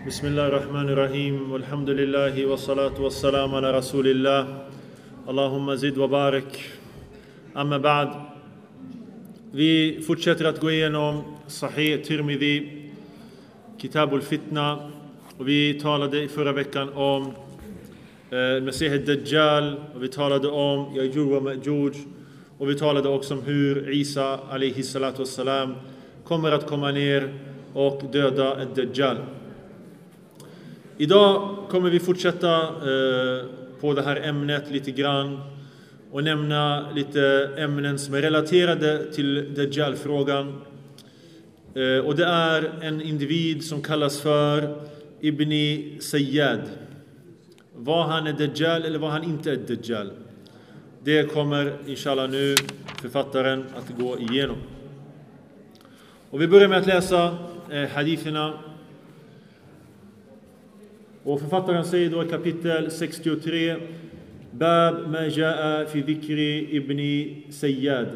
Bismillahirrahmanirrahim. Walhamdulillahi wa salatu wa salam ala rasulillah. Allahumma zid wa barik. Amma ba'd. Vi fortsätter att gå igenom Sahih Tirmidhi, Kitabul Fitna. Och vi talade i förra veckan om Mesih Dajjal. Och vi talade om Yajuj wa Majuj. Och vi talade också om hur Isa alayhi salatu wassalam kommer att komma ner och döda Dajjal. Idag kommer vi fortsätta på det här ämnet lite grann och nämna lite ämnen som är relaterade till Dajjal-frågan. Och det är en individ som kallas för Ibni Sayyad. Var han är Dajjal eller var han inte är Dajjal? Det kommer inshallah nu författaren att gå igenom. Och vi börjar med att läsa haditherna. Och författaren säger då i kapitel 63: Bab ma jaa fi dhikri ibni Sayyad.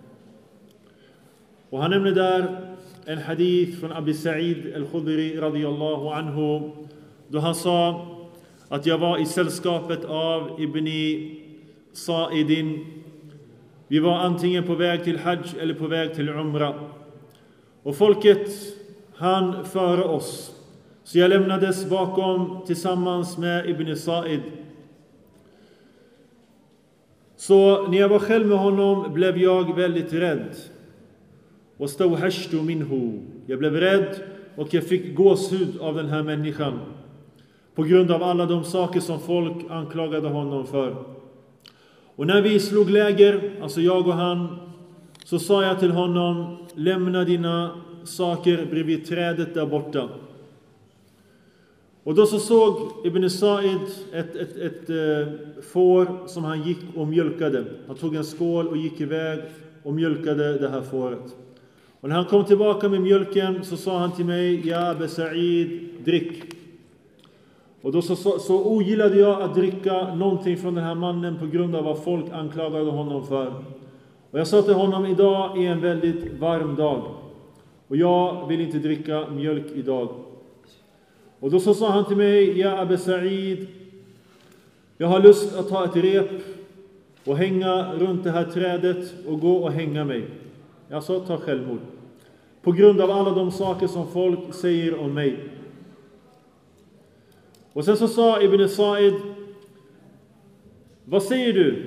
Och han nämner där en hadith från Abi Sa'id al-Khudri radiyallahu anhu, då han sa att jag var i sällskapet av Ibni Sa'idin. Vi var antingen på väg till Hajj eller på väg till Umra. Och folket hann före oss. Så jag lämnades bakom tillsammans med Ibn Sa'id. Så när jag var själv med honom blev jag väldigt rädd. Och stawhashtu minhu. Jag blev rädd och jag fick gåshud av den här människan. På grund av alla de saker som folk anklagade honom för. Och när vi slog läger, alltså jag och han, så sa jag till honom: lämna dina saker bredvid trädet där borta. Och då så såg Ibn Sa'id ett får som han gick och mjölkade. Han tog en skål och gick iväg och mjölkade det här fåret. Och när han kom tillbaka med mjölken så sa han till mig: ja, Abi Sa'id, drick. Och då så ogillade jag att dricka någonting från den här mannen på grund av vad folk anklagade honom för. Och jag sa till honom: idag är en väldigt varm dag. Och jag vill inte dricka mjölk idag. Och då så sa han till mig: ja, Abi Sa'id, jag har lust att ta ett rep och hänga runt det här trädet och gå och hänga mig. Jag sa: ta självmord. På grund av alla de saker som folk säger om mig. Och sen så sa Ibn Sa'id: vad säger du?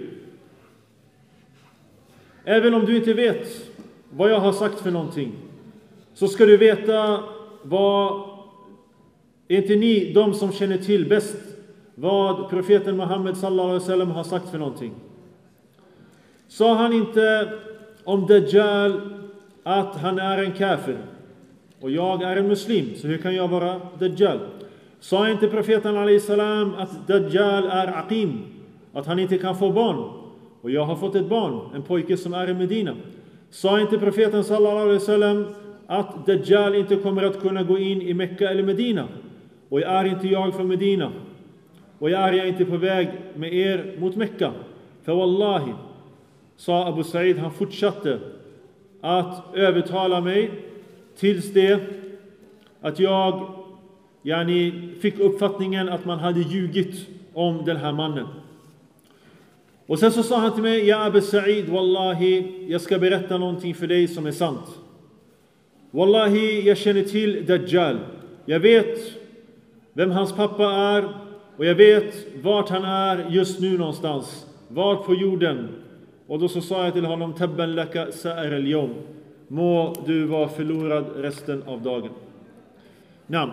Även om du inte vet vad jag har sagt för någonting, så ska du veta vad... Är inte ni de som känner till bäst vad profeten Muhammed sallallahu alaihi wasallam har sagt för någonting? Sa han inte om Dajjal att han är en kafir? Och jag är en muslim, så hur kan jag vara Dajjal? Sa inte profeten alaihi salam att Dajjal är aqim? Att han inte kan få barn? Och jag har fått ett barn, en pojke som är i Medina. Sa inte profeten sallallahu alaihi wasallam att Dajjal inte kommer att kunna gå in i Mekka eller Medina? Och är inte jag från Medina? Och är jag inte på väg med er mot Mekka? För wallahi, sa Abu Sa'id, han fortsatte att övertala mig tills det att jag fick uppfattningen att man hade ljugit om den här mannen. Och sen så sa han till mig: ja, Abu Sa'id, wallahi, jag ska berätta någonting för dig som är sant. Wallahi, jag känner till Dajjal. Jag vet vem hans pappa är och jag vet vart han är just nu någonstans. Vart på jorden. Och då så sa jag till honom: tabban laka sa'ir al-yawm. Må du vara förlorad resten av dagen. Namn.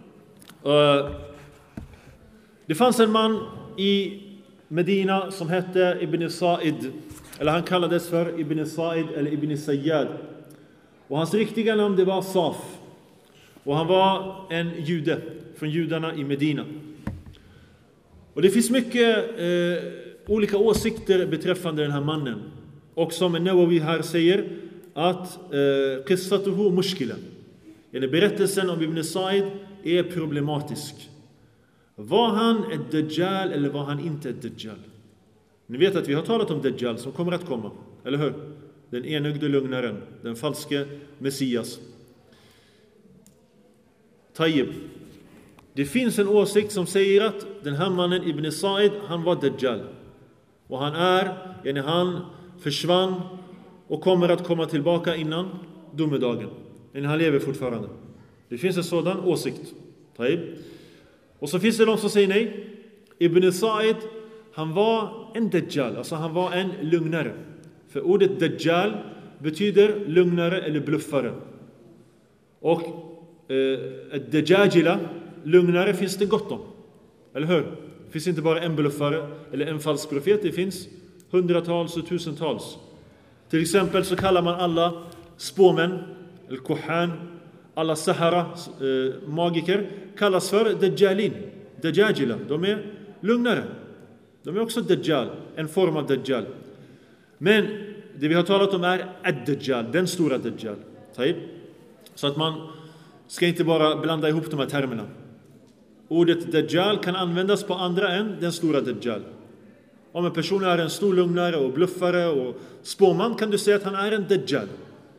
Det fanns en man i Medina som hette Ibn Sa'id. Eller han kallades för Ibn Sa'id eller Ibn Sayyad. Och hans riktiga namn det var Saf. Och han var en jude från judarna i Medina. Och det finns mycket olika åsikter beträffande den här mannen. Och som Nawawi här säger att qissatuhu mushkila. Berättelsen om Ibn Sa'id är problematisk. Var han ett Dajjal eller var han inte ett Dajjal? Ni vet att vi har talat om Dajjal som kommer att komma, eller hur? Den enögde lögnaren, den falske Messias. Tayyib. Det finns en åsikt som säger att den här mannen Ibn Sa'id, han var Dajjal. Och han försvann och kommer att komma tillbaka innan domedagen. Men han lever fortfarande. Det finns en sådan åsikt. Och så finns det de som säger nej. Ibn Sa'id, han var en Dajjal, alltså han var en lugnare. För ordet Dajjal betyder lugnare eller bluffare. Och Dajjajila, lugnare, finns det gott om. Eller hur? Det finns inte bara en bluffare eller en falsk profet, det finns hundratals och tusentals. Till exempel så kallar man alla spåmän, eller kohan, alla sahara, magiker, kallas för Dajjalin, Dajjajila. De är lugnare. De är också Dajjal, en form av Dajjal. Men det vi har talat om är Ad-Dajjal, den stora Dajjal. Så att man ska inte bara blanda ihop de här termerna. Ordet Dajjal kan användas på andra än den stora Dajjal. Om en person är en stor lugnare och bluffare och spåman, kan du säga att han är en Dajjal.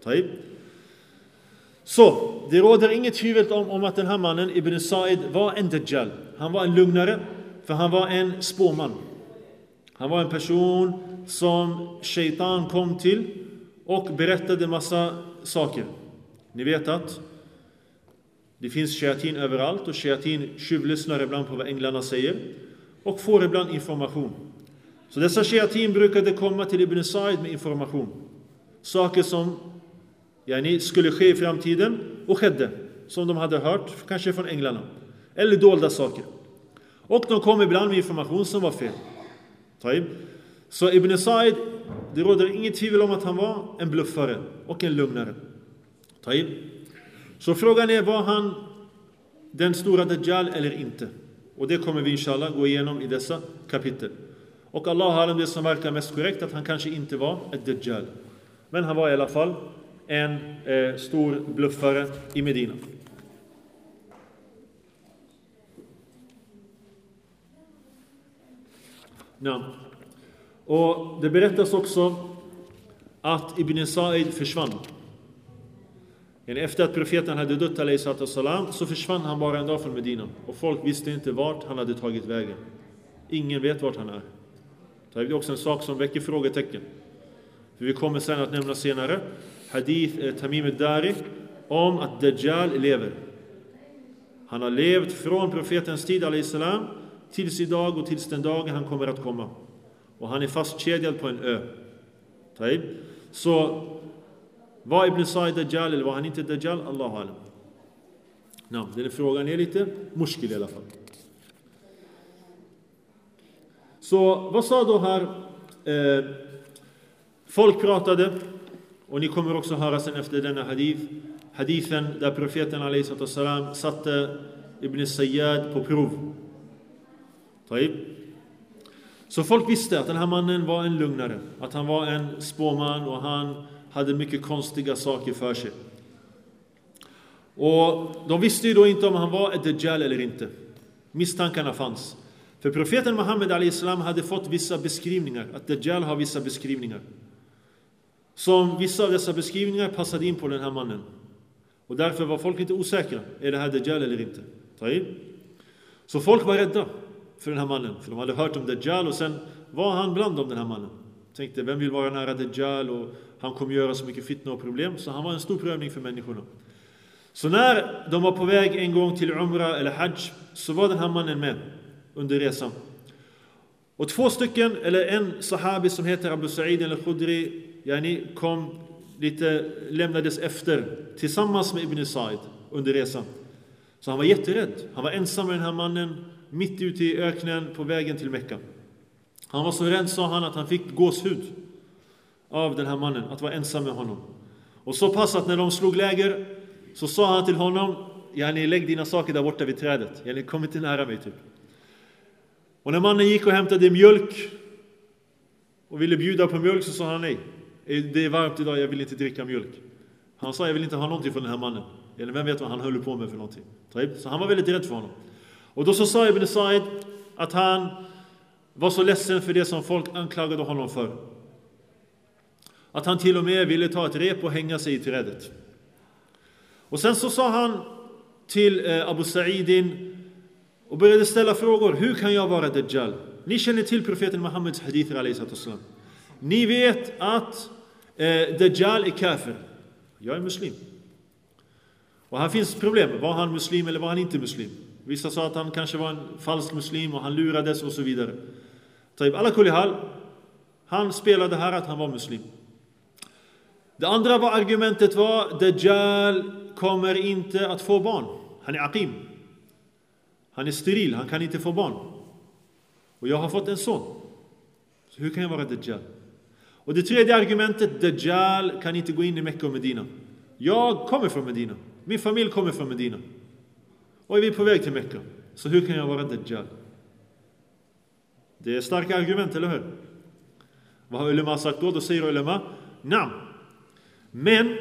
Så, det råder inget tvivel om att den här mannen, Ibn Sa'id, var en Dajjal. Han var en lugnare, för han var en spåman. Han var en person som shaitan kom till och berättade massa saker. Ni vet att det finns shayatin överallt, och shayatin tjuvlyssnar ibland på vad änglarna säger och får ibland information. Så dessa shayatin brukade komma till Ibn Sa'id med information. Saker som skulle ske i framtiden och skedde, som de hade hört, kanske från änglarna. Eller dolda saker. Och de kom ibland med information som var fel. Så Ibn Sa'id, det råder inget tvivel om att han var en bluffare och en lugnare. Så frågan är, var han den stora Dajjal eller inte? Och det kommer vi inshallah gå igenom i dessa kapitel. Och Allah har det som verkar mest korrekt, att han kanske inte var ett Dajjal. Men han var i alla fall en stor bluffare i Medina. Och det berättas också att Ibn Sa'id försvann. Efter att profeten hade dött så försvann han bara en dag från Medina. Och folk visste inte vart han hade tagit vägen. Ingen vet vart han är. Det är också en sak som väcker frågetecken. För vi kommer sen att nämna senare hadith Tamim al-Dari om att Dajjal lever. Han har levt från profetens tid tills idag och tills den dagen han kommer att komma. Och han är fastkedjad på en ö. Så var Ibn Sa'id Dajjal eller var han inte Dajjal? Allahu alam. Den frågan är lite muskil i alla fall. Så vad sa då här? Folk pratade, och ni kommer också höra sen efter denna hadithen där profeten a.s. satte Ibn Sayyad på prov. Så folk visste att den här mannen var en lugnare, att han var en spåman och han hade mycket konstiga saker för sig. Och de visste ju då inte om han var ett Dajjal eller inte. Misstankarna fanns. För profeten Muhammed a.s. hade fått vissa beskrivningar, att Dajjal har vissa beskrivningar. Som vissa av dessa beskrivningar passade in på den här mannen. Och därför var folk lite osäkra. Är det här Dajjal eller inte? Så folk var rädda för den här mannen. För de hade hört om Dajjal och sen var han bland dem, den här mannen. Tänkte, vem vill vara nära Dajjal? Och han kommer göra så mycket fitna och problem. Så han var en stor prövning för människorna. Så när de var på väg en gång till Umrah eller Hajj, så var den här mannen med under resan. Och två stycken, eller en sahabi som heter Abu Sa'id al-Khudri, lämnades efter tillsammans med Ibn Sa'id under resan. Så han var jätterädd. Han var ensam med den här mannen mitt ute i öknen på vägen till Mekka. Han var så rädd, sa han, att han fick gåshud av den här mannen, att vara ensam med honom. Och så pass att när de slog läger så sa han till honom, lägg dina saker där borta vid trädet. Kom inte nära mig typ. Och när mannen gick och hämtade mjölk och ville bjuda på mjölk, så sa han nej. Det är varmt idag, jag vill inte dricka mjölk. Han sa, jag vill inte ha någonting från den här mannen. Eller vem vet vad han höll på med för någonting. Så han var väldigt rädd för honom. Och då så sa Ibn Sa'id att han var så ledsen för det som folk anklagade honom för. Att han till och med ville ta ett rep och hänga sig i trädet. Och sen så sa han till Abu Sa'idin och började ställa frågor. Hur kan jag vara Dajjal? Ni känner till profeten Muhammeds hadither alayhi sallam. Ni vet att Dajjal är kafir. Jag är muslim. Och här finns problem. Var han muslim eller var han inte muslim? Vissa sa att han kanske var en falsk muslim och han lurades och så vidare. Alla kulli hal, han spelade här att han var muslim. Det andra argumentet var Dajjal kommer inte att få barn. Han är aqim. Han är steril, han kan inte få barn. Och jag har fått en son. Så hur kan jag vara Dajjal? Och det tredje argumentet, Dajjal kan inte gå in i Mekka och Medina. Jag kommer från Medina. Min familj kommer från Medina. Och vi är på väg till Mekka. Så hur kan jag vara Dajjal? Det är starka argument, eller hur? Vad har ulema sagt då? Då säger ulema, nej. Men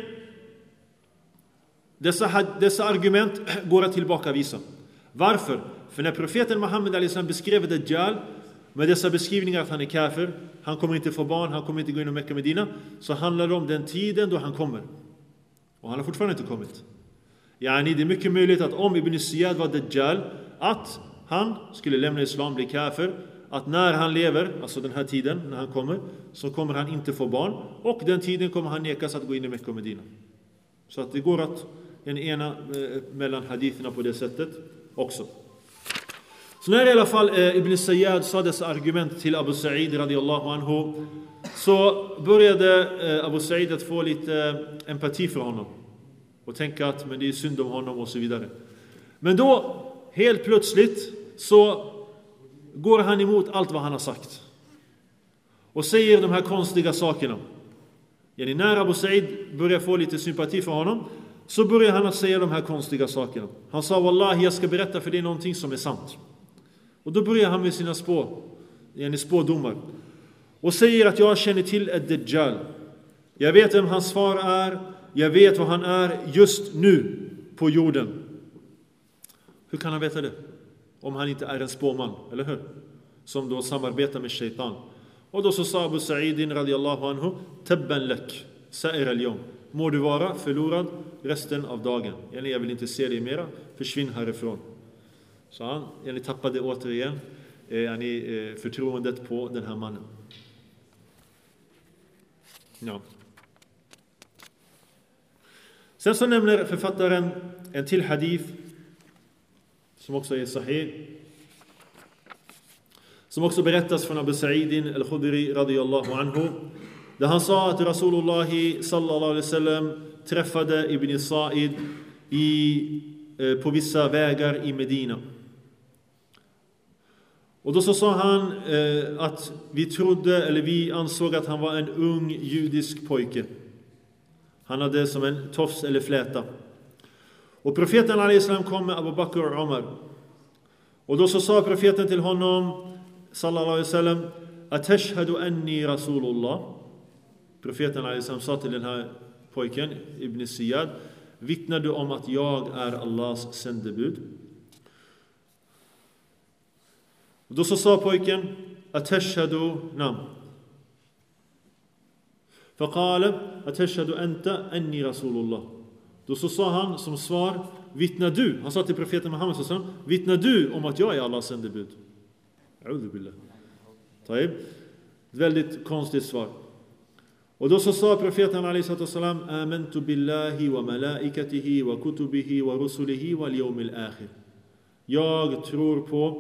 dessa argument går att tillbakavisa. Varför? För när profeten Muhammed alislam beskrev Dajjal med dessa beskrivningar att han är kafir, han kommer inte få barn, han kommer inte gå in i Mekka och Medina, så handlar det om den tiden då han kommer. Och han har fortfarande inte kommit. Det är mycket möjligt att om Ibn Ziyad var Dajjal, att han skulle lämna islam, bli kafir, att när han lever, alltså den här tiden när han kommer, så kommer han inte få barn, och den tiden kommer han nekas att gå in i Mekka och Medina. Så att det går att ena mellan haditherna på det sättet också. Så när i alla fall Ibn Ziyad sa dessa argument till Abu Sa'id radiyallahu anhu, så började Abu Sa'id att få lite empati för honom och tänka att men det är synd om honom och så vidare. Men då helt plötsligt så går han emot allt vad han har sagt och säger de här konstiga sakerna. När Abu Sa'id börjar få lite sympati för honom, så börjar han att säga de här konstiga sakerna. Han sa, wallahi, jag ska berätta för dig någonting som är sant. Och då börjar han med sina spådomar. Och säger att jag känner till ett Dajjal. Jag vet vem hans far är. Jag vet vad han är just nu på jorden. Hur kan han veta det? Om han inte är en spåman, eller hur? Som då samarbetar med shaitan. Och då så sa Abu Sa'idin radiyallahu anhu, tabban lak, sa'ir al-yawm. Må du vara förlorad resten av dagen. Jag vill inte se dig mera, försvinn härifrån. Så han tappade återigen förtroendet på den här mannen. Ja. Sen så nämner författaren en till hadith som också är sahih, som också berättas från Abu Sa'idin al-Khudri radiyallahu anhu, där han sa att Rasulullah sallallahu alaihi wasallam träffade Ibn Sa'id på vissa vägar i Medina. Och då så sa han att vi ansåg att han var en ung judisk pojke. Han hade som en tofs eller fläta. Och profeten alaihissalam kom med Abu Bakr och Umar. Och då så sa profeten till honom sallallahu alaihi wasallam, atashhadu anni rasulullah. Profeten alaihissalam sa till den här pojken Ibn Ziyad, vittnar du om att jag är Allahs sändebud? Och då så sa pojken, atashhadu nam. Faqala atashhadu anta anni rasulullah. Då så sa han som svar, vittnar du? Han sa till profeten Muhammed sallallahu alaihi wasallam, vittnar du om att jag är Allahs sändebud? A'udhu billah. Taib. Väldigt konstigt svar. Och då så sa profeten alaihi wasallam, amantu billahi wa malaikatihi wa kutubihi wa rusulihi wal yawmil akhir. Jag tror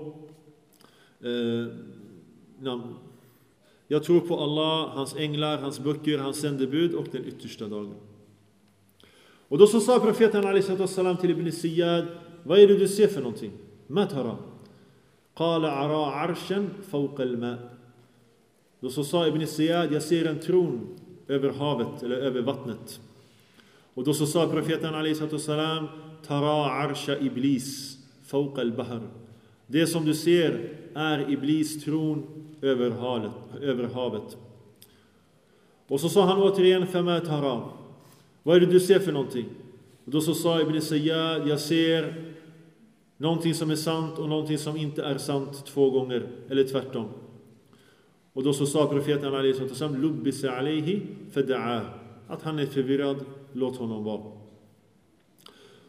på Allah, hans änglar, hans böcker, hans sändebud och den yttersta dagen. Och då så sa profeten alaihi wasallam till Ibn Ziyad, vad är det du ser för någonting? Ma tara? Qala ara arshan fawqa al-ma. Då så sa Ibn Ziyad, jag ser en tron över havet eller över vattnet. Och då så sa profeten alaihi wasallam, tara arsha iblis fawqa al-bahr. Det som du ser är iblis tron över havet. Och så sa han återigen, fama tara. Vad är det du ser för någonting? Och då så sa Ibn Ziyad, jag ser någonting som är sant och någonting som inte är sant 2 gånger, eller tvärtom. Och då så sa profeten alaihi wasallam, lubbisa alaihi fada'a, att han är förvirrad, låt honom vara.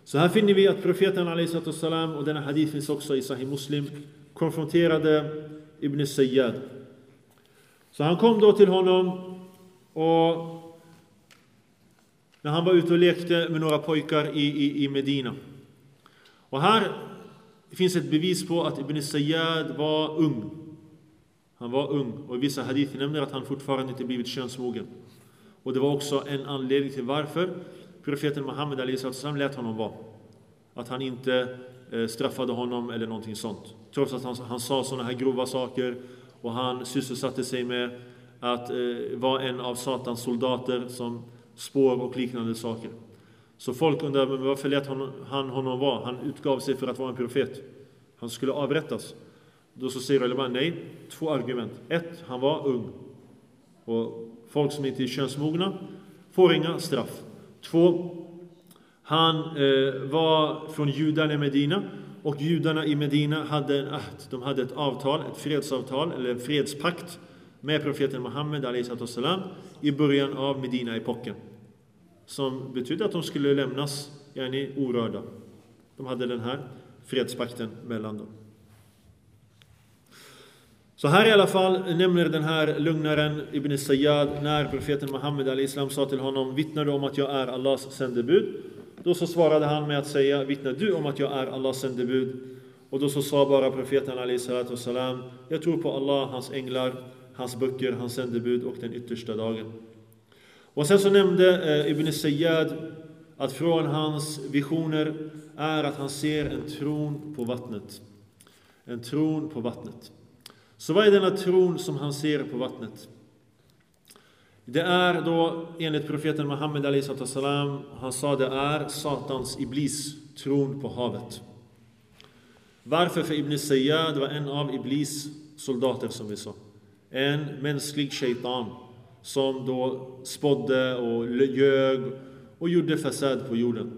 Så här finner vi att profeten alaihissalam, och denna hadith finns också i Sahih Muslim, konfronterade Ibn Sayyad. Så han kom då till honom, och när han var ute och lekte med några pojkar i Medina. Och här finns ett bevis på att Ibn Sayyad var ung. Han var ung, och i vissa hadith nämner att han fortfarande inte blivit könsmogen. Och det var också en anledning till varför profeten Muhammed alaihissalam lät honom vara. Att han inte straffade honom eller någonting sånt. Trots att han sa sådana här grova saker, och han sysselsatte sig med att vara en av Satans soldater som spår och liknande saker. Så folk undrar, men varför lät han honom vara? Han utgav sig för att vara en profet. Han skulle avrättas. Då så säger Ulema, nej, 2 argument. 1, han var ung. Och folk som inte är könsmogna får inga straff. 2, han var från judarna i Medina. Och judarna i Medina hade en ahd. De hade ett avtal, ett fredsavtal eller en fredspakt med profeten Muhammed alaihissalam i början av Medina-epoken. Som betydde att de skulle lämnas orörda. De hade den här fredspakten mellan dem. Så här i alla fall nämner den här lugnaren Ibn Sayyad, när profeten Muhammed alaihissalam sa till honom, vittnar du om att jag är Allahs sändebud? Då så svarade han med att säga, vittnar du om att jag är Allahs sändebud? Och då så sa bara profeten alaihissalam, jag tror på Allah, hans änglar, hans böcker, hans sändebud och den yttersta dagen. Och sen så nämnde Ibn Sayyad att från hans visioner är att han ser en tron på vattnet. En tron på vattnet. Så vad är denna tron som han ser på vattnet? Det är då enligt profeten Muhammed alaihissalam, han sa det är Satans Iblis tron på havet. Varför? För Ibn Sayyad var en av Iblis soldater, som vi sa. En mänsklig shaitan som då spådde och ljög och gjorde fasad på jorden.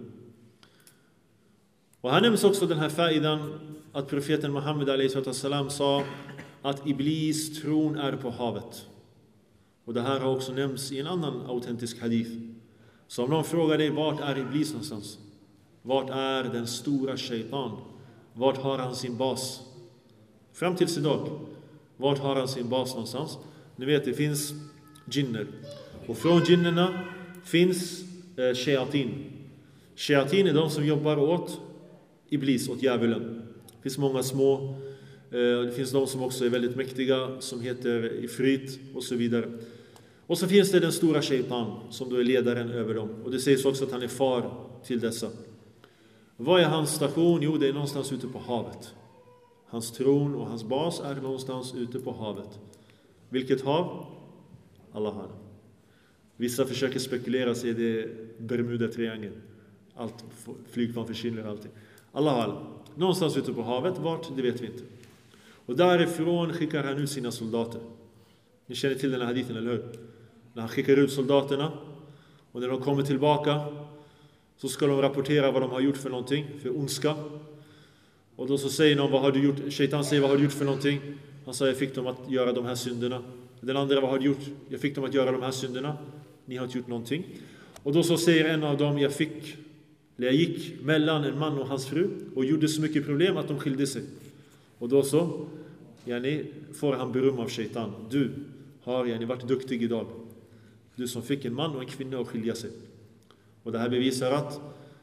Och här nämns också den här faidan att profeten Muhammed alaihissalam sa att Iblis tron är på havet. Och det här har också nämnts i en annan autentisk hadith. Så om någon frågar dig, vart är Iblis någonstans? Vart är den stora shaitan? Vart har han sin bas? Fram tills idag, vart har han sin bas någonstans? Ni vet, det finns jinner. Och från jinnerna finns shayatin. Shayatin är de som jobbar åt Iblis, åt djävulen. Det finns många små. Det finns de som också är väldigt mäktiga, som heter Ifrit och så vidare. Och så finns det den stora shaitan som då är ledaren över dem. Och det sägs också att han är far till dessa. Vad är hans station? Jo, det är någonstans ute på havet. Hans tron och hans bas är någonstans ute på havet. Vilket hav? Allah har. Vissa försöker spekulera sig, det är Bermuda-triangeln. Allt flygplan försvinner, allting. Allah har. Någonstans ute på havet, vart, det vet vi inte. Och därifrån skickar han ut sina soldater. Ni känner till den här hadithen, eller hur? När han skickar ut soldaterna, och när de kommer tillbaka så ska de rapportera vad de har gjort för någonting, för ondska. Och då så säger någon, vad har du gjort? Shaitan säger, vad har du gjort för någonting? Han säger, jag fick dem att göra de här synderna. Den andra, vad har du gjort? Jag fick dem att göra de här synderna. Ni har inte gjort någonting. Och då så säger en av dem, jag gick mellan en man och hans fru och gjorde så mycket problem att de skilde sig. Och då så får han beröm av shaitan. Du har varit duktig idag. Du som fick en man och en kvinna att skilja sig. Och det här bevisar att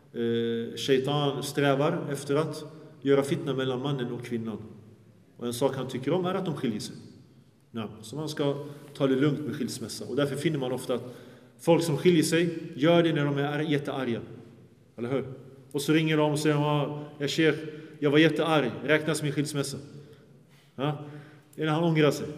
shaitan strävar efter att göra fitna mellan mannen och kvinnan. Och en sak han tycker om är att de skiljer sig. Ja, så man ska ta det lugnt med skilsmässa. Och därför finner man ofta att folk som skiljer sig gör det när de är jättearga. Eller hur? Och så ringer de och säger, jag var jättearg, räknas min skilsmässa. Ja? Eller han ångrar sig.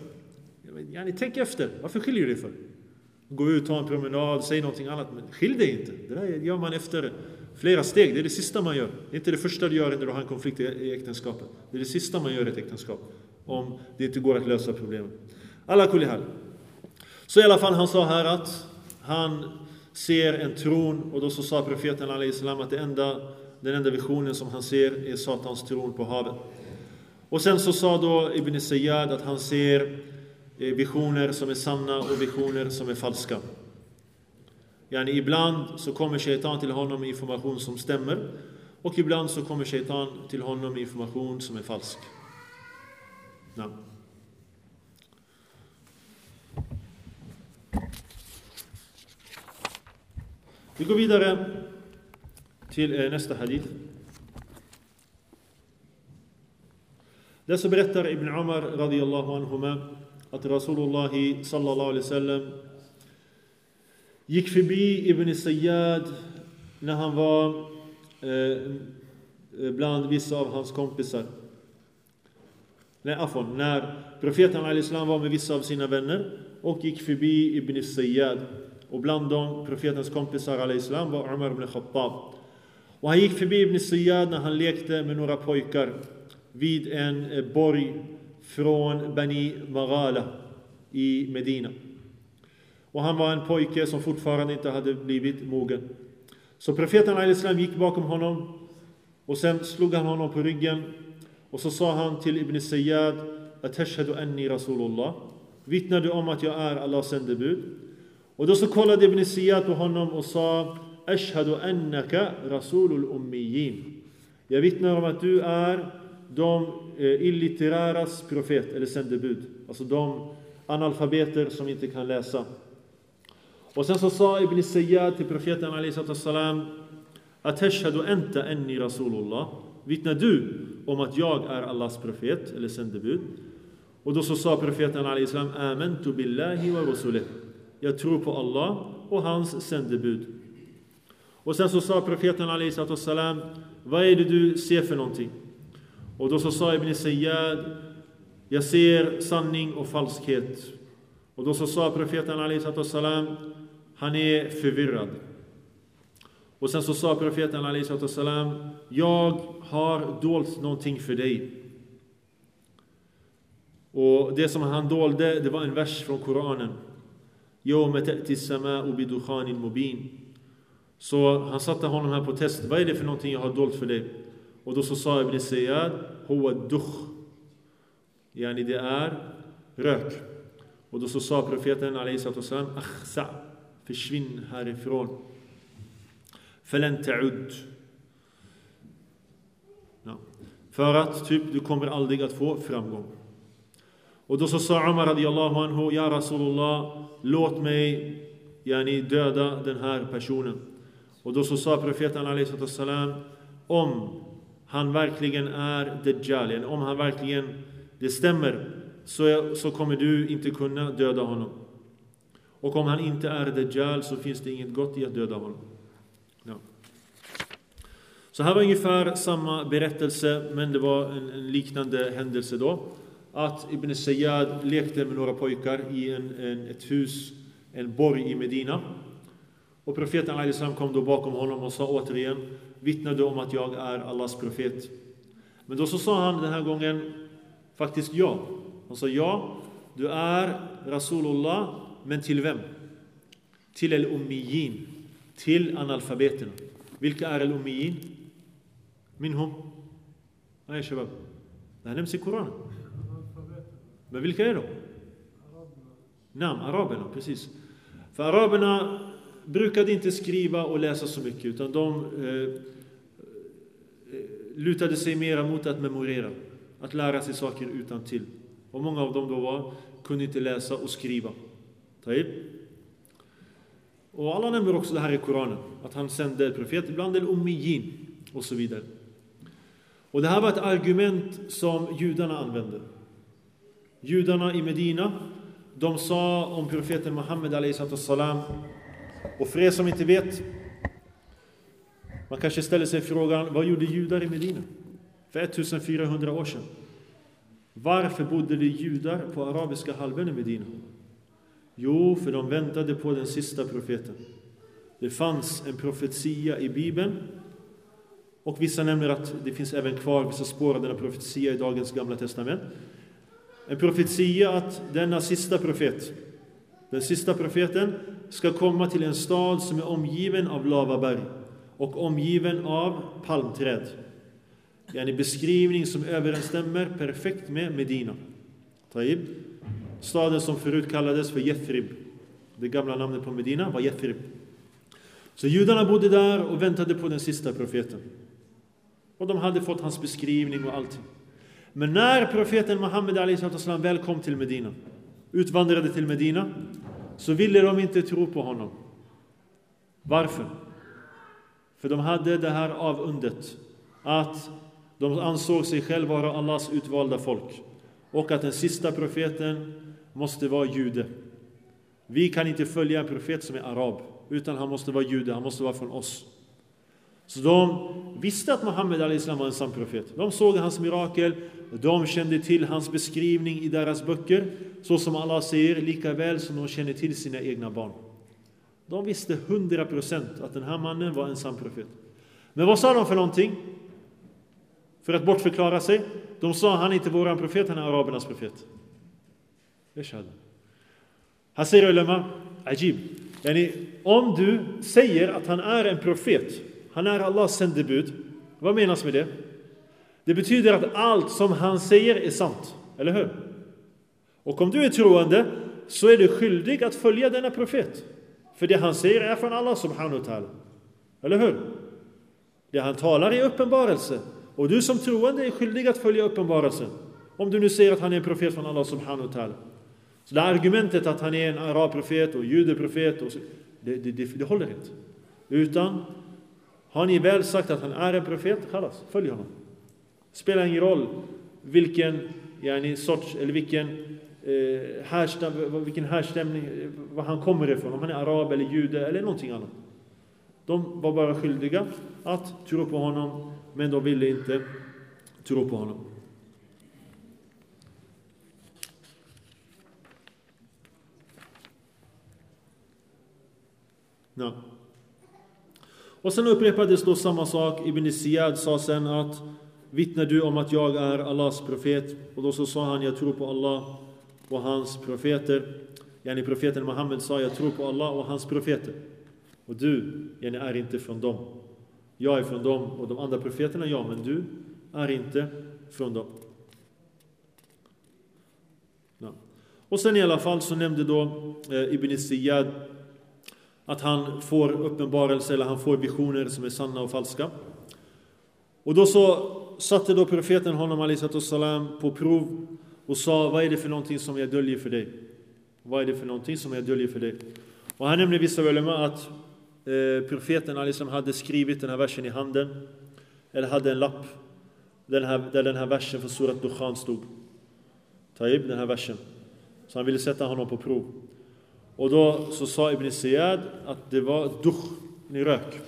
Tänk efter, varför skiljer du dig för? Gå ut, ta en promenad, säg någonting annat, men skilj dig inte. Det där gör man efter flera steg, det är det sista man gör. Det är inte det första du gör när du har en konflikt i äktenskapet. Det är det sista man gör i ett äktenskap, om det inte går att lösa problemen. Alla kulli hal. Så i alla fall, han sa här att han ser en tron, och då så sa profeten alaihissalam att den enda visionen som han ser är Satans tron på havet. Och sen så sa då Ibn Sayyad att han ser visioner som är sanna och visioner som är falska. Ibland så kommer shaitan till honom med information som stämmer, Och ibland så kommer shaitan till honom med information som är falsk. Ja. Vi går vidare till nästa hadith. Där så berättar Ibn Umar radiyallahu anhuma att Rasulullah sallallahu alaihi wasallam gick förbi Ibn Sayyad när han var bland vissa av hans kompisar. När profeten al-Islam var med vissa av sina vänner och gick förbi Ibn Sayyad. Och bland dem, profetens kompisar al-Islam, var Umar ibn Khattab. Och han gick förbi Ibn Sayyad när han lekte med några pojkar vid en borg från Bani Maghala i Medina. Och han var en pojke som fortfarande inte hade blivit mogen. Så profeten al-Islam gick bakom honom och sen slog han honom på ryggen. Och så sa han till Ibn Sayyad: Atashhadu anni Rasulullah. Vittnar du om att jag är Allahs sändebud? Och då så kollade Ibn Sayyad på honom och sa: Ashhadu annaka Rasulul Ummiyin. Jag vittnar om att du är de illitteräras profet eller sändebud. Alltså de analfabeter som inte kan läsa. Och sen så sa Ibn Sayyad till profeten alayhi salam: Atashhadu anta anni Rasulullah. Vittnar du om att jag är Allahs profet eller sändebud? Och då så sa profeten alayhi salam: Amantu billahi wa rasulih. Jag tror på Allah och hans sändebud. Och sen så sa profeten alayhi salam: vad är det du ser för någonting? Och då så sa Ibn Sayyad: jag ser sanning och falskhet. Och då så sa profeten alayhi salam: han är förvirrad. Och sen så sa profeten alayhi salam: jag har dolt någonting för dig. Och det som han dolde, det var en vers från Koranen. Yawma ta'ti as-sama'u bidukhanin mubin. Så han satte honom här på test. Vad är det för någonting jag har dolt för dig? Och då så sa Ibn Sayyad: huwa dukh. Yani det är rök. Och då så sa profeten alayhi salam: akhsa, försvinn härifrån. Falan ta'ud. Ja. För att typ du kommer aldrig att få framgång. Och då så sa Umar radiyallahu anhu: ja Rasulullah, låt mig döda den här personen. Och då så sa profeten alayhi salam: om han verkligen är Dajjal, om han verkligen det stämmer, så kommer du inte kunna döda honom. Och om han inte är Dajjal, så finns det inget gott i att döda honom. Ja. Så här var ungefär samma berättelse, men det var en liknande händelse då. Att Ibn Sayyad lekte med några pojkar i ett hus, en borg i Medina. Och profeten alayhi salam kom då bakom honom och sa återigen: vittnar du om att jag är Allahs profet? Men då så sa han den här gången faktiskt ja. Han sa: ja, du är Rasulullah, men till vem? Till al-ummiyin, till analfabeterna. Vilka är al-ummiyin? Minhum? Nej, shabab. Det här nämns i Koranen. Men vilka är de? Araberna, precis. För araberna brukade inte skriva och läsa så mycket, utan de lutade sig mera mot att memorera, att lära sig saker utan till. Och många av dem då kunde inte läsa och skriva. Och alla nämner också det här i Koranen, att han sände profet ibland al-ummiyin och så vidare. Och det här var ett argument som judarna använde. Judarna i Medina, de sa om profeten Muhammed alayhi salam. Och för er som inte vet, man kanske ställer sig frågan: vad gjorde judar i Medina för 1400 år sedan? Varför bodde det judar på arabiska halvön i Medina? Jo, för de väntade på den sista profeten. Det fanns en profetia i Bibeln, och vissa nämner att det finns även kvar vissa spår av denna profetia i dagens gamla testament. En profetia att denna sista profet, den sista profeten, ska komma till en stad som är omgiven av lavaberg och omgiven av palmträd. En beskrivning som överensstämmer perfekt med Medina. Staden som förut kallades för Yathrib. Det gamla namnet på Medina var Yathrib. Så judarna bodde där och väntade på den sista profeten. Och de hade fått hans beskrivning och allting. Men när profeten Muhammed a.s. väl kom till Medina, utvandrade till Medina, så ville de inte tro på honom. Varför? För de hade det här avundet, att de ansåg sig själva vara Allahs utvalda folk, och att den sista profeten måste vara jude. Vi kan inte följa en profet som är arab, utan han måste vara jude, han måste vara från oss. Så de visste att Muhammed a.s. var en sann profet. De såg hans mirakel, de kände till hans beskrivning i deras böcker, så som Allah säger, lika väl som de känner till sina egna barn. De visste 100% att den här mannen var en sann profet. Men vad sa de för någonting? För att bortförklara sig. De sa, han är inte våran profet, han är arabernas profet. Här säger ulema, ajib. Om du säger att han är en profet, han är Allahs sändebud, vad menas med det? Det betyder att allt som han säger är sant, eller hur? Och om du är troende, så är du skyldig att följa denna profet. För det han säger är från Allah subhanahu wa ta'ala. Eller hur? Det han talar är uppenbarelse. Och du som troende är skyldig att följa uppenbarelsen. Om du nu säger att han är en profet från Allah subhanahu wa ta'ala. Så det argumentet att han är en arabprofet och judeprofet, det håller inte. Utan har ni väl sagt att han är en profet, kallas, följ honom. Spelar ingen roll vilken sorts eller vilken härstämning, var han kommer ifrån, om han är arab eller jude eller någonting annat. De var bara skyldiga att tro på honom, men de ville inte tro på honom. Ja. Och sen upprepades då samma sak. Ibn Ziyad sa sen att vittnar du om att jag är Allahs profet? Och då så sa han, jag tror på Allah och hans profeter. Profeten Muhammed sa, jag tror på Allah och hans profeter. Och du är inte från dem. Jag är från dem och de andra profeterna, ja, men du är inte från dem. Ja. Och sen i alla fall så nämnde då Ibn Ziyad att han får uppenbarelse eller han får visioner som är sanna och falska. Och då så satte då profeten honom a.s. på prov och sa, vad är det för någonting som jag döljer för dig? Vad är det för någonting som jag döljer för dig? Och han nämnde vissa ulema att profeten a.s. hade skrivit den här versen i handen, eller hade en lapp där den här versen för surat Dukhan stod. Taib, den här versen. Så han ville sätta honom på prov. Och då så sa Ibn Ziyad att det var rök.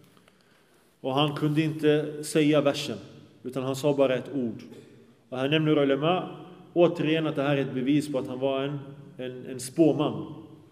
Och han kunde inte säga versen, utan han sa bara ett ord. Och här nämner ulema återigen att det här är ett bevis på att han var en spåman.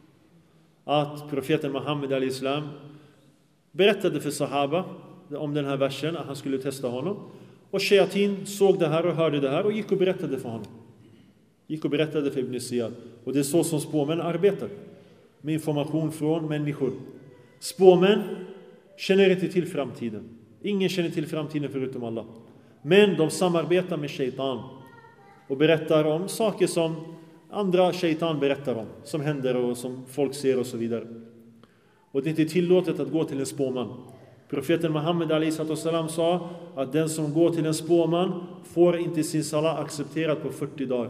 Att profeten Muhammed al-Islam berättade för sahaba om den här versen, att han skulle testa honom. Och shayatin såg det här och hörde det här och gick och berättade för honom. Gick och berättade för Ibn Ziyad. Och det är så som spåmän arbetar. Med information från människor. Spåmän känner inte till framtiden. Ingen känner till framtiden förutom Allah. Men de samarbetar med shaitan. Och berättar om saker som andra shaitan berättar om. Som händer och som folk ser och så vidare. Och det är inte tillåtet att gå till en spåman. Profeten Muhammed a.s. sa att den som går till en spåman får inte sin salat accepterad på 40 dagar.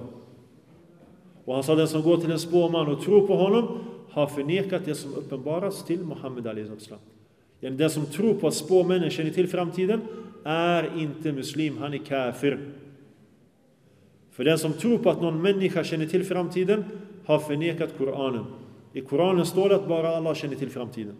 Och han sa, den som går till en spåman och tror på honom har förnekat det som uppenbaras till Muhammed a.s. Den som tror på att spåmännen känner till framtiden är inte muslim, han är kafir. För den som tror på att någon människa känner till framtiden har förnekat Koranen. I Koranen står det att bara Allah känner till framtiden.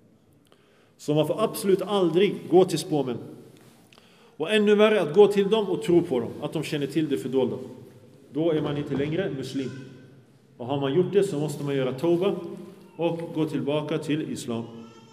Så man får absolut aldrig gå till spåmän. Och ännu värre att gå till dem och tro på dem, att de känner till det fördolda. Då är man inte längre muslim. Och har man gjort det så måste man göra tauba och gå tillbaka till islam.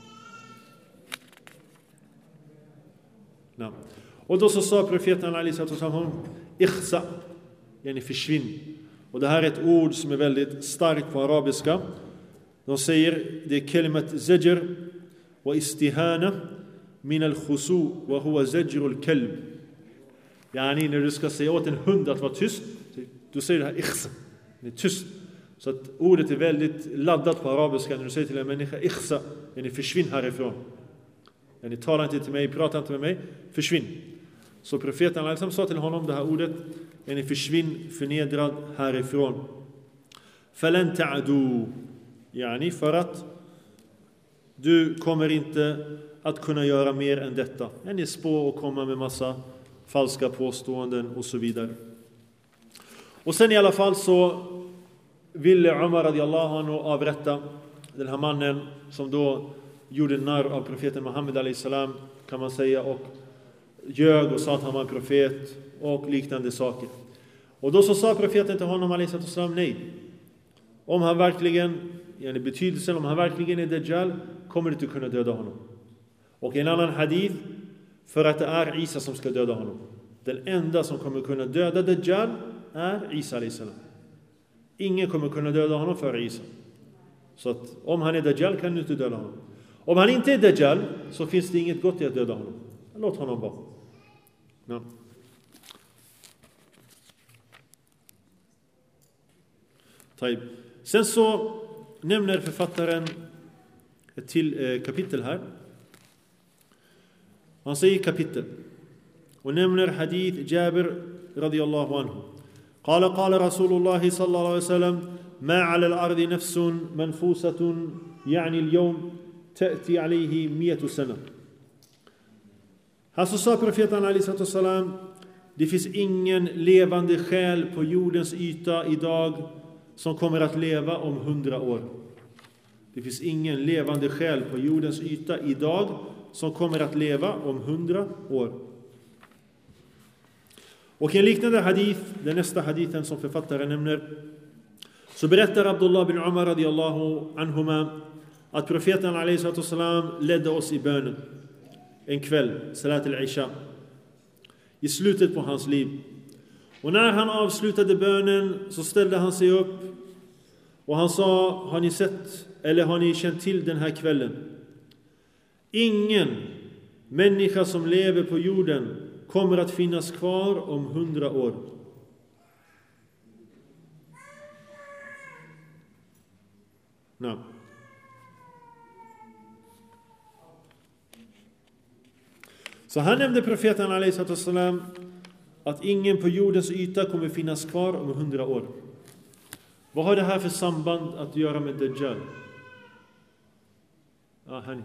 Ja. Och då så sa profeten a.s. ikhsa, försvinn. Och det här är ett ord som är väldigt starkt på arabiska. De säger, det är kelimat zajr och istihana min al-khusu wa huwa zajr al-kalb. När du ska säga åt en hund att vara tyst, du säger det här ikhsa, det är tyst. Så att ordet är väldigt laddat på arabiska när du säger till en människa ikhsa, försvinn härifrån. Tala inte till mig, prata inte med mig, försvinn. Så profeten liksom sa till honom det här ordet: "Yani försvinn förnedrad härifrån." "Falan ta'du", yani för att du kommer inte att kunna göra mer än detta. Yani spå och komma med massa falska påståenden och så vidare. Och sen i alla fall så ville Umar radiallahu anhu avrätta den här mannen som då gjorde narr av profeten Muhammed alayhis salam, kan man säga, och ljög och sa att han var en profet och liknande saker. Och då så sa profeten till honom alayhis salam: nej, om han verkligen, yani betydelsen, om han verkligen är Dajjal, kommer du inte kunna döda honom. Och en annan hadith, för att det är Isa som ska döda honom. Den enda som kommer kunna döda Dajjal är Isa alayhis salam. Ingen kommer kunna döda honom före Isa. Så att om han är Dajjal kan du inte döda honom. Om han inte är Dajjal så finns det inget gott i att döda honom. Låt honom vara. Ja. Taib. Sen så nämner författaren ett till kapitel här. Han säger kapitel och nämner hadith Jabir radiyallahu anhu. قال رسول الله صلى الله عليه وسلم: ما على الأرض نفس منفوسة يعني اليوم تأتي عليه 100 سنة. Här så sa profeten alayhi salam: det finns ingen levande själ på jordens yta idag som kommer att leva om 100 år. Det finns ingen levande själ på jordens yta idag som kommer att leva om 100 år. Och en liknande hadith, den nästa hadithen som författaren nämner, så berättar Abdullah bin Umar radiyallahu anhuma att profeten alayhi salam ledde oss i bönen en kväll, salat al-isha, i slutet på hans liv. Och när han avslutade bönen så ställde han sig upp och han sa: har ni sett eller har ni känt till den här kvällen? Ingen människa som lever på jorden kommer att finnas kvar om 100 år. Nej. Så han nämnde profeten alayhi salam att ingen på jordens yta kommer finnas kvar om 100 år. Vad har det här för samband att göra med Dajjal? Ja, Hani.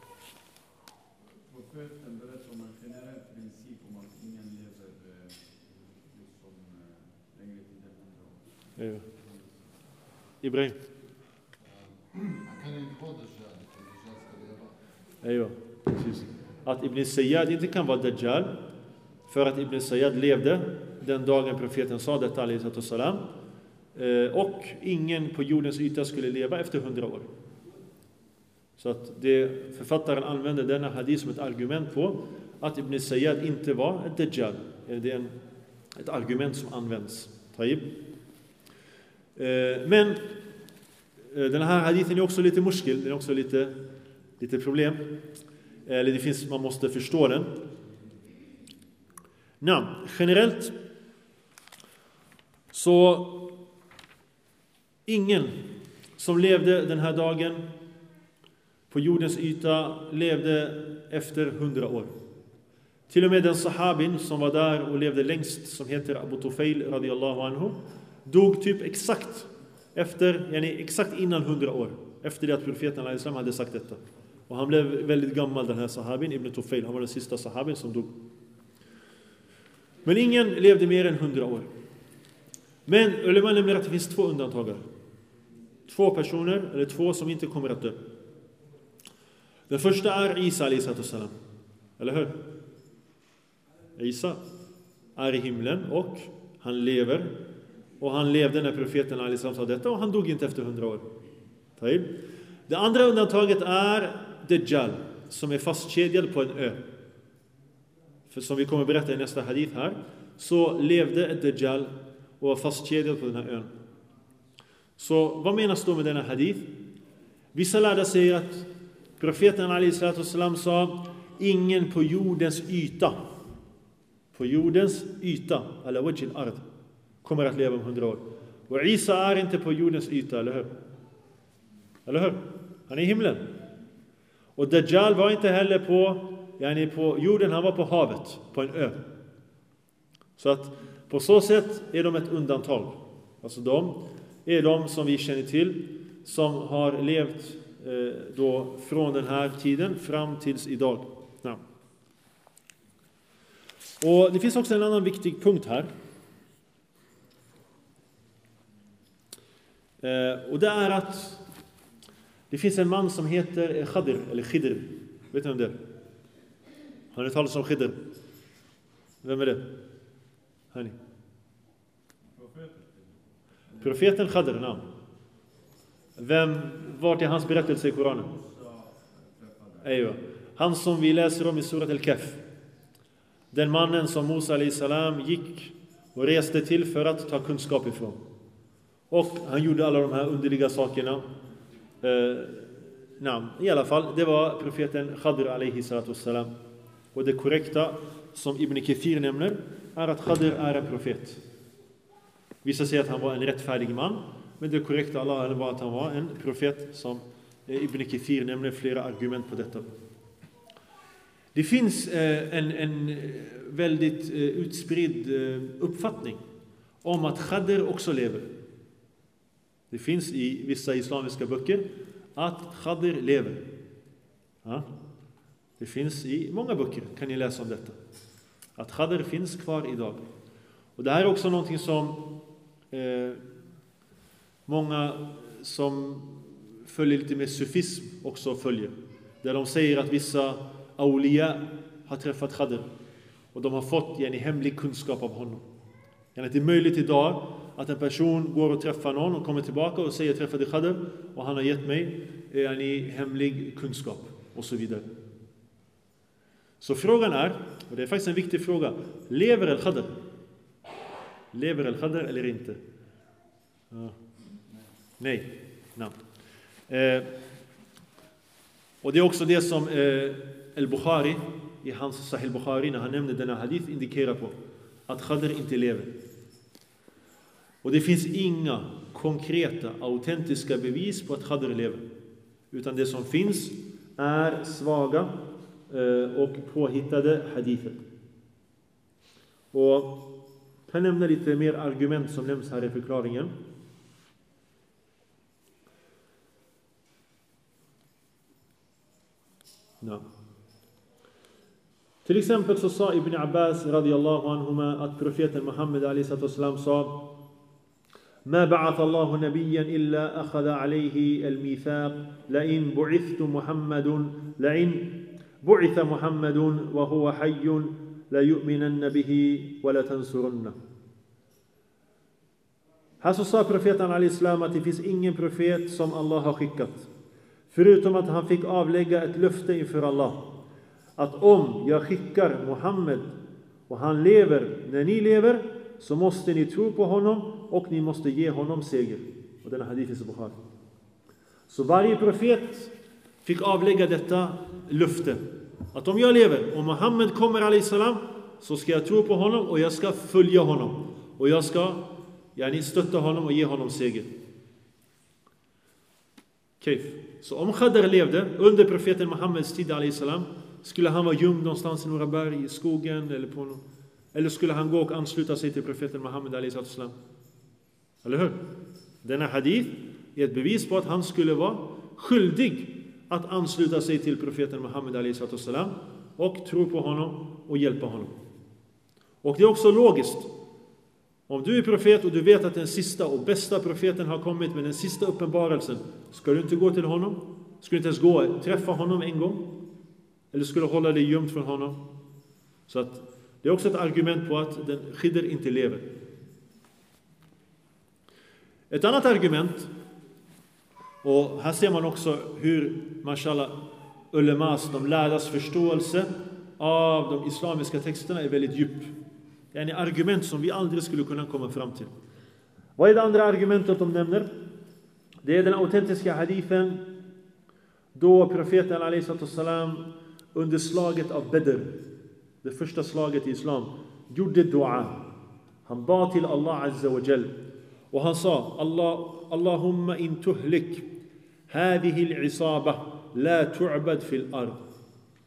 Profeten berättar om en generell princip om att ingen lever som längre tid än 100 år. Ibrahim. Han kan inte vara Dajjal, för Dajjal ska leva. Precis. Att Ibn Sayyad inte kan vara Dajjal för att Ibn Sayyad levde den dagen profeten sa detta alayhi salam, och ingen på jordens yta skulle leva efter 100 år. Så att det, författaren använder denna hadith som ett argument på att Ibn Sayyad inte var ett Dajjal. Det är ett argument som används. Taib. Men den här hadithen är också lite muskil, det är också lite problem. Eller det finns, man måste förstå den. Generellt så ingen som levde den här dagen på jordens yta levde efter 100 år. Till och med den sahabin som var där och levde längst, som heter Abu Tufail radiyallahu anhu, dog typ exakt innan 100 år. Efter det att profeten al-Islam hade sagt detta. Och han blev väldigt gammal, den här sahabin, Ibn Tufail. Han var den sista sahabin som dog. Men ingen levde mer än 100 år. Men ulema nämner att det finns 2 undantagare. 2 personer, eller 2 som inte kommer att dö. Den första är Isa alayhi salam. Eller hur? Isa är i himlen och han lever. Och han levde när profeten alayhi salam sa detta och han dog inte efter 100 år. Taib. Det andra undantaget är Dajjal, som är fastkedjad på en ö. För som vi kommer berätta i nästa hadith här, så levde ett Dajjal och var fastkedjad på den här ön. Så vad menas då med denna hadith? Vissa lärda säger att profeten alayhi salam sa: ingen på jordens yta, ala wajh al-ard, kommer att leva om 100 år. Och Isa är inte på jordens yta, eller hur? Eller hur? Han är i himlen. Och Dajjal var inte heller på jorden, han var på havet, på en ö. Så att på så sätt är de ett undantag. Alltså de är de som vi känner till som har levt då från den här tiden fram tills idag. Ja. Och det finns också en annan viktig punkt här. Och det är att det finns en man som heter Khidr, eller Khidr. Vet ni om det? Har ni talat om Khidr? Vem är det? Hör ni? Profeten Khidr, namn. Vart är hans berättelse i Koranen? Han som vi läser om i surat Al-Kahf. Den mannen som Musa alayhi salam gick och reste till för att ta kunskap ifrån. Och han gjorde alla de här underliga sakerna. I alla fall, det var profeten Khidr alayhi salatu salam. Och det korrekta som Ibn Kathir nämner är att Khidr är en profet. Vissa säger att han var en rättfärdig man, men det korrekta Allah var att han var en profet, som Ibn Kathir nämner flera argument på detta. Det finns en väldigt utspridd uppfattning om att Khidr också lever. Det finns i vissa islamiska böcker att Khidr lever. Ja? Det finns i många böcker, kan ni läsa om detta. Att Khidr finns kvar idag. Och det här är också någonting som många som följer lite med sufism också följer. Där de säger att vissa awliya har träffat Khidr. Och de har fått en hemlig kunskap av honom. Det är möjligt idag att en person går och träffar någon och kommer tillbaka och säger: jag träffade Khidr och han har gett mig en hemlig kunskap och så vidare. Så frågan är, och det är faktiskt en viktig fråga: lever Al-Khidr? Lever Al-Khidr eller inte? Nej. Och det är också det som Al-Bukhari i hans Sahih Bukhari, när han nämner denna hadith, indikerar på att Khidr inte lever. Och det finns inga konkreta, autentiska bevis på att Khidr lever. Utan det som finns är svaga och påhittade hadither. Och jag kan nämna lite mer argument som nämns här i förklaringen. Till exempel så sa Ibn Abbas radiyallahu anhuma att profeten Muhammed alayhi sallam sa: ما بعث الله نبيا إلا أخذ عليه الميثاق لئن بعث محمد وهو حي ليؤمنن به ولا تنصرنه. Här så sa profeten alayhi salam att det finns ingen profet som Allah har skickat, förutom att han fick avlägga ett löfte inför Allah att om jag skickar Muhammed och han lever när ni lever, så måste ni tro på honom och ni måste ge honom seger. Och denna hadith är Bukhari. Så varje profet fick avlägga detta löfte att om jag lever och Muhammed kommer alayhi salam, så ska jag tro på honom och jag ska följa honom och jag ska stötta honom och ge honom seger. Kayf. Så om Khidr levde under profeten Muhammeds tid alayhi salam, skulle han vara gömd någonstans i några berg, i skogen eller skulle han gå och ansluta sig till profeten Muhammed alayhi salam? Eller hur? Denna hadith är ett bevis på att han skulle vara skyldig att ansluta sig till profeten Muhammed alayhi salam och tro på honom och hjälpa honom. Och det är också logiskt. Om du är profet och du vet att den sista och bästa profeten har kommit med den sista uppenbarelsen, ska du inte gå till honom? Ska du inte ens gå och träffa honom en gång? Eller skulle du hålla dig gömd från honom? Så att det är också ett argument på att den Khidr inte lever. Ett annat argument, och här ser man också hur, mashallah, ulemas, de lärdas förståelse av de islamiska texterna är väldigt djup. Det är en argument som vi aldrig skulle kunna komma fram till. Vad är det andra argumentet de nämner? Det är den autentiska hadithen då profeten alayhi salam under slaget av Badr, det första slaget i islam, gjorde dua. Han bad till Allah azza wa jal och han sa: Allahumma in tuhlik hadihi al-isaba la tu'bad fil ard.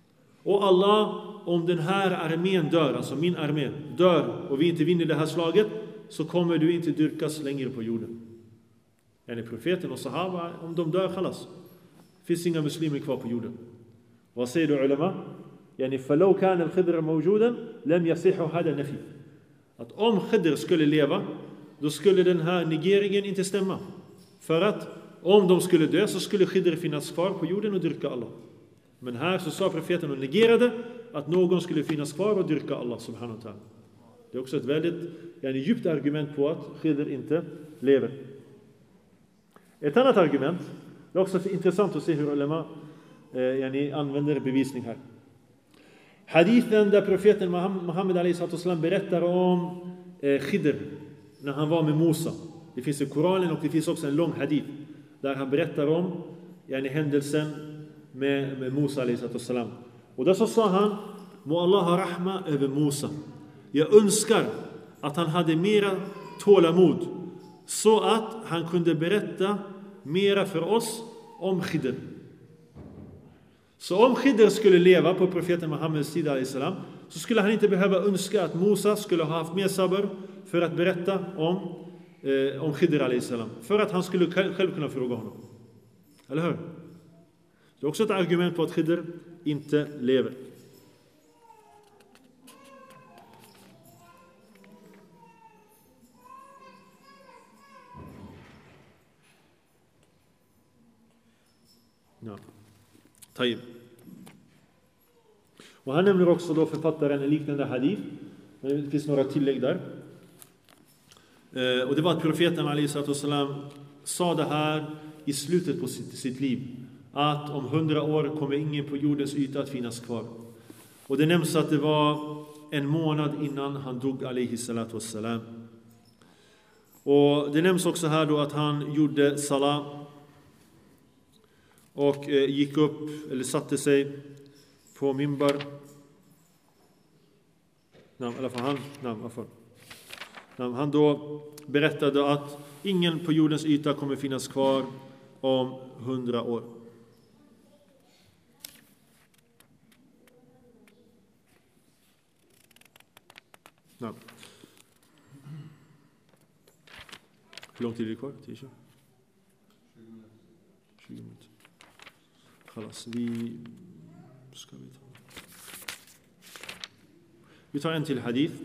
Och Allah, om den här armén dör, alltså min armé dör och vi inte vinner det här slaget, så kommer du inte dyrkas längre på jorden. Profeten och sahaba, om de dör, khalas, finns inga muslimer kvar på jorden. Vad säger du ulama? فلو كان الخضر موجودا لم يصح هذا النفي. Att om Khidr skulle leva, då skulle den här negeringen inte stämma. För att om de skulle dö så skulle Khidr finnas kvar på jorden och dyrka Allah. Men här så sa profeten och negerade att någon skulle finnas kvar och dyrka Allah subhanahu wa ta'ala. Det är också ett väldigt djupt argument på att Khidr inte lever. Ett annat argument, det är också intressant att se hur ulama använder bevisning här. Hadithen där profeten Muhammed a.s. berättar om Khidr när han var med Musa. Det finns i Koranen och det finns också en lång hadith där han berättar om händelsen med Musa a.s. Och där så sa han: må Allah ha rahma över Musa. Jag önskar att han hade mera tålamod så att han kunde berätta mera för oss om Khidr. Så om Khidr skulle leva på profeten Muhammeds sida så skulle han inte behöva önska att Musa skulle ha haft mer sabr för att berätta om Khidr för att han skulle själv kunna fråga honom. Eller hur? Det är också ett argument på att Khidr inte lever. Ja. Taib. Och han nämner också då författaren en liknande hadith. Det finns några tillägg där. Och det var att profeten a.s. sa det här i slutet på sitt liv. Att om 100 år kommer ingen på jordens yta att finnas kvar. Och det nämns att det var en månad innan han dog a.s. Och det nämns också här då att han gjorde salat och gick upp eller satte sig på minbar. Han då berättade att ingen på jordens yta kommer finnas kvar om 100 år. Hur lång tid är det kvar? 10? 20 minuter. Vi tar en till hadith.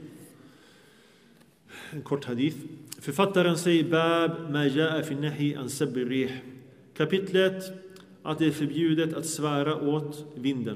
En kort hadith. Författaren säger bab ma jaa fi nahi an sabbi rih. Kapitlet att det är förbjudet att svära åt vinden.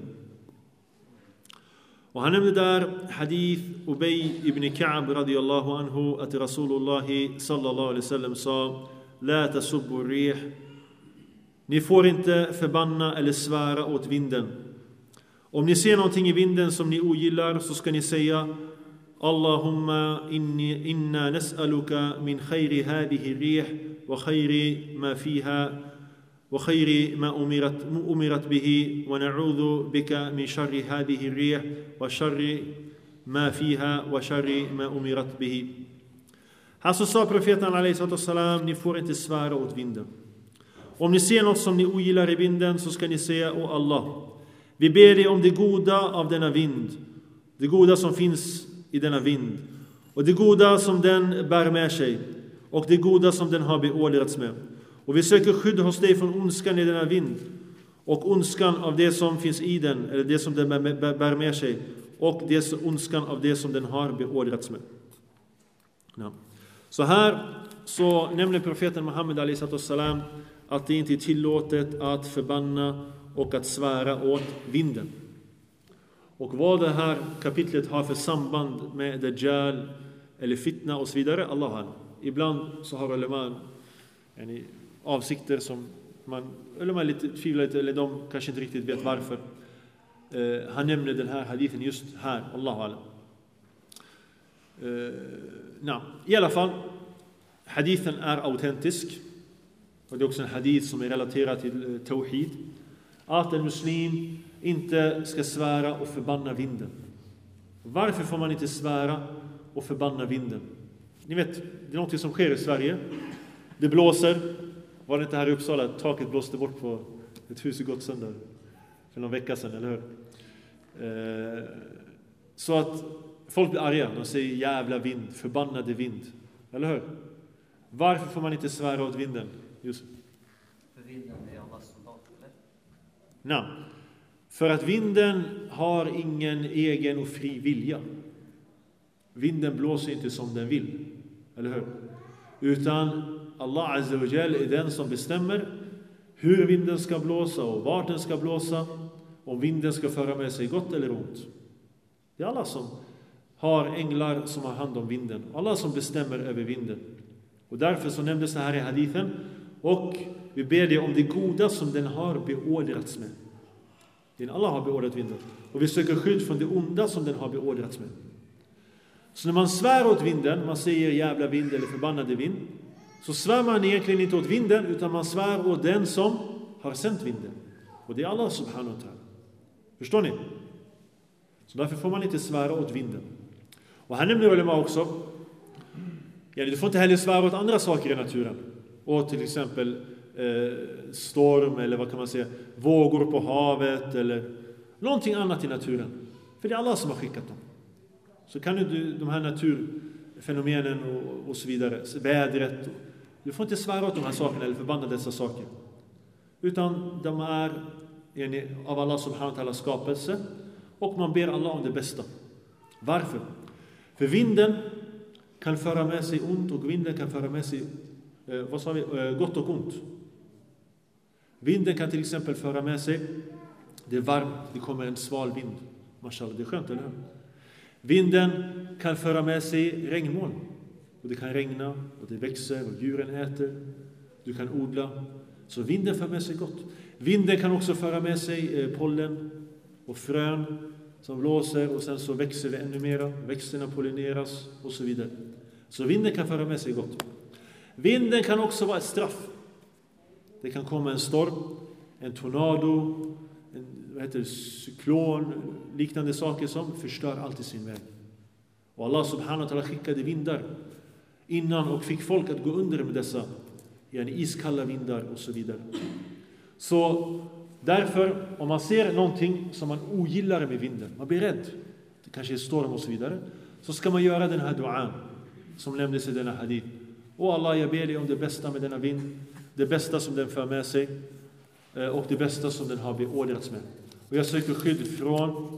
Och han nämnde där hadith Ubay ibn Ka'b radiyallahu anhu att Rasulullah sallallahu alaihi wasallam sa: la tasubbu rih. Ni får inte förbanna eller svära åt vinden. Om ni ser någonting i vinden som ni ogillar så ska ni säga: Allahumma inna nas'aluka min khayri hadhihi rih wa khayri ma fiha wa khayri ma umirat bihi wa na'udhu bika min sharri hadhihi rih wa sharri ma fiha wa sharri ma umirat bihi. Här så sa profeten a.s. ni får inte svära åt vinden. Om ni ser något som ni ogillar i vinden så ska ni säga: Åh Allah, vi ber dig om det goda av denna vind, det goda som finns i denna vind, och det goda som den bär med sig, och det goda som den har beordrats med. Och vi söker skydd hos dig från ondskan i denna vind, och ondskan av det som finns i den, eller det som den bär med sig, och ondskan av det som den har beordrats med. Ja. Så här så nämner profeten Muhammed a.s. att det inte är tillåtet att förbanna och att svära åt vinden. Och vad det här kapitlet har för samband med Dajjal eller fitna och så vidare, Allah har. Ibland så har ulema avsikter som man lite tvivlar lite, eller de kanske inte riktigt vet varför. Han nämner den här hadithen just här, Allah har. I alla fall, hadithen är autentisk. Och det är också en hadith som är relaterad till tawhid. Att en muslim inte ska svära och förbanna vinden. Varför får man inte svära och förbanna vinden? Ni vet, det är något som sker i Sverige. Det blåser. Var det inte här i Uppsala? Taket blåste bort på ett hus i Gottsunda för någon vecka sedan, eller hur? Så att folk blir arga. De säger jävla vind, förbannade vind. Eller hur? Varför får man inte svära åt vinden? Just. För vinden är Allahs soldat, eller? Nej. För att vinden har ingen egen och fri vilja. Vinden blåser inte som den vill. Eller hur? Utan Allah Azza wa Jal är den som bestämmer hur vinden ska blåsa och vart den ska blåsa. Om vinden ska föra med sig gott eller ont. Det är Allah som har änglar som har hand om vinden. Allah som bestämmer över vinden. Och därför så nämndes det här i hadithen. Och vi ber dig om det goda som den har beordrats med. Den Allah har beordrat vinden. Och vi söker skydd från det onda som den har beordrats med. Så när man svär åt vinden, man säger jävla vind eller förbannade vind, så svär man egentligen inte åt vinden, utan man svär åt den som har sänt vinden. Och det är Allah subhanahu wa ta'ala. Förstår ni? Så därför får man inte svära åt vinden. Och här nämner ulema också, du får inte heller svära åt andra saker i naturen. Och till exempel storm, eller vad kan man säga, vågor på havet, eller någonting annat i naturen. För det är Allah som har skickat dem. Så kan du de här naturfenomenen och så vidare, vädret, du får inte svära åt de här sakerna eller förbanna dessa saker. Utan de är av Allah subhanahu wa ta'ala skapelse, och man ber Allah om det bästa. Varför? För vinden kan föra med sig ont, och vinden kan föra med sig gott och ont. Vinden kan till exempel föra med sig, det är varmt, det kommer en sval vind. Mashallah, det är skönt, eller hur? Vinden kan föra med sig regnmoln. Och det kan regna, och det växer, och djuren äter. Du kan odla. Så vinden för med sig gott. Vinden kan också föra med sig pollen och frön som blåser, och sen så växer det ännu mera. Växterna pollineras och så vidare. Så vinden kan föra med sig gott. Vinden kan också vara ett straff. Det kan komma en storm, en tornado, en cyklon, liknande saker som förstör allt i sin väg. Och Allah subhanahu wa ta'ala skickade vindar innan och fick folk att gå under med dessa iskalla vindar och så vidare. Så därför, om man ser någonting som man ogillar med vinden, man blir rädd, det kanske är storm och så vidare, så ska man göra den här duan som nämndes i denna hadith. Och Allah, jag ber dig om det bästa med denna vind, det bästa som den för med sig, och det bästa som den har beordrats med. Och jag söker skydd från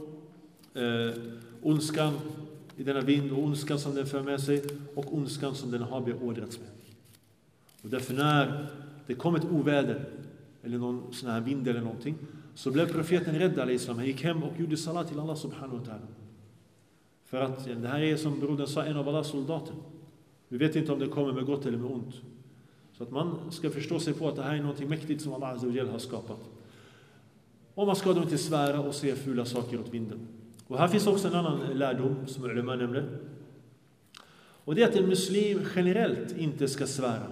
ondskan i denna vind, och ondskan som den för med sig, och ondskan som den har beordrats med. Och därför när det kom ett oväder eller någon sån här vind eller någonting, så blev profeten rädd alayhi salam. Han gick hem och gjorde salat till Allah subhanahu wa ta'ala. För att det här är, som brodern sa, en av Allahs soldater. Vi vet inte om det kommer med gott eller med ont. Så att man ska förstå sig på att det här är något mäktigt som Allah Azza wa Jal har skapat. Och man ska då inte svära och se fula saker åt vinden. Och här finns också en annan lärdom som ulema nämnde. Och det är att en muslim generellt inte ska svära.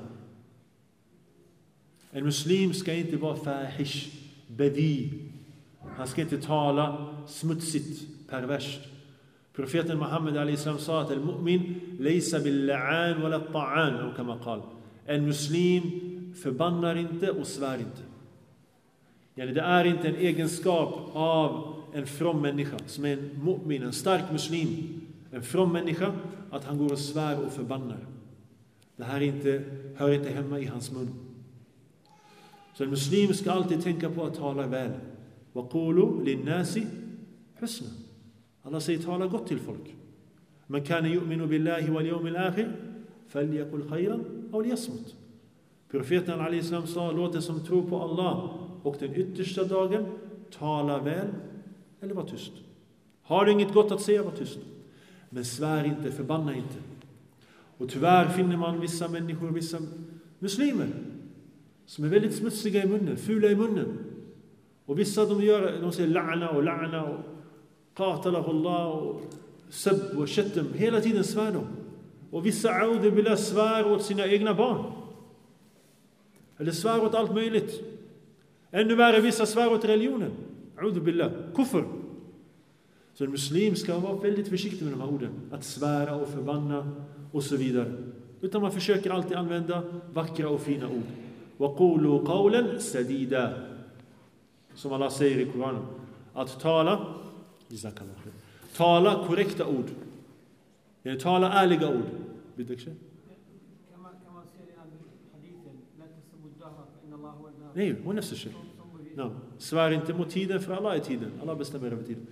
En muslim ska inte vara fahish, badi. Han ska inte tala smutsigt, perverst. Profeten Muhammed alayhi salam sa att al-mu'min laysa bil-la'an wala at-ta'an, eller kama qal. En muslim förbannar inte och svär inte. Det är inte en egenskap av en from människa som är en mu'min, en stark muslim, en from människa, att han går och svär och förbannar. Det här hör inte hemma i hans mun. Så en muslim ska alltid tänka på att tala väl. وَقُولُوا لِلنَّاسِ حُسْنًا. Allah säger tala gott till folk. Man kan yu'minu billahi wal yawmil akhir falyaqul khayran aw liyasmut. Profeten alayhi salam sa, låt den som tror på Allah och den yttersta dagen tala väl eller var tyst. Har du inget gott att säga, var tyst. Men svär inte, förbanna inte. Och tyvärr finner man vissa människor, vissa muslimer som är väldigt smutsiga i munnen, fula i munnen. Och vissa de säger la'na och qatalahu Allah och sabb och shatm, hela tiden svär de. Och vissa a'udhu billah svär åt sina egna barn. Eller svär åt allt möjligt. Ännu värre, vissa svär åt religionen. A'udhu billah, kufr. Så en muslim ska vara väldigt försiktig med de här orden. Att svära och förbanna och så vidare. Utan man försöker alltid använda vackra och fina ord. وَقُولُوا قَوْلًا سَدِيدًا. Som Allah säger i Koranen. Att tala Jazakallah khair. Tala korrekta ord. Tala ärliga ord. Nej, hon nästa sig. Svär inte mot tiden, för Allah är tiden. Allah bestämmer över tiden.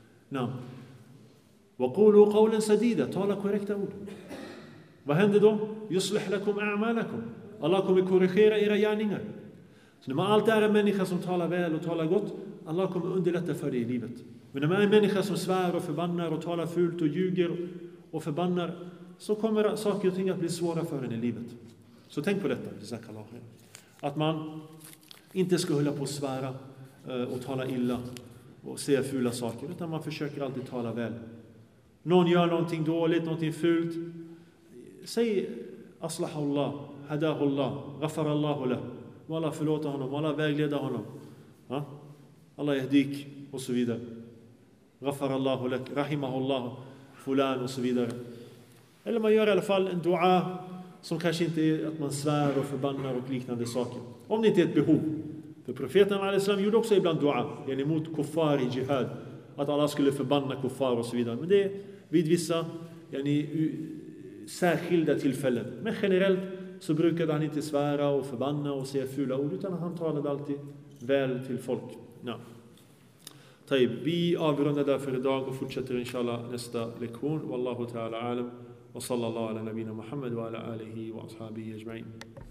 وقولوا قولا سديدا. Tala korrekta ord. Vad händer då? يصلح لكم أعمالكم. Allah kommer korrigera era gärningar. Så när man alltid är en människa som talar väl och talar gott, Allah kommer underlätta för dig i livet. Men när man är en människa som svär och förbannar och talar fult och ljuger och förbannar, så kommer saker och ting att bli svåra för en i livet. Så tänk på detta, att man inte ska hålla på att svära och tala illa och säga fula saker, utan man försöker alltid tala väl. Någon gör någonting dåligt, någonting fult, säg aslahullah, hadahullah, ghafarallahu lah, och Allah förlåter honom, och Allah vägleder honom, Allah yahdik och så vidare. Ghafarallahu lak, rahimahullah, fulan och så vidare. Eller man gör i alla fall en dua som kanske inte är att man svär och förbannar och liknande saker. Om det inte är ett behov. För profeten al-Islam gjorde också ibland dua emot kuffar i jihad. Att alla skulle förbanna kuffar och så vidare. Men det är vid vissa särskilda tillfällen. Men generellt så brukade han inte svära och förbanna och säga fula ord, utan han talade alltid väl till folk. Vi avrundar därför idag och fortsätter inshallah nästa lektion. Wallahu ta'ala alam. Wa sallallahu ala nabina Muhammad wa ala alihi wa ashabihi ajma'in.